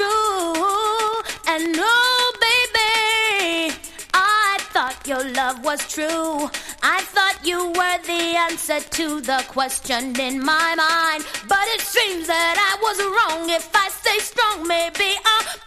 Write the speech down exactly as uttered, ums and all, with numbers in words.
true. And oh, baby, I thought your love was true. I thought you were the answer to the question in my mind. But it seems that I was wrong. If I stay strong, maybe I'll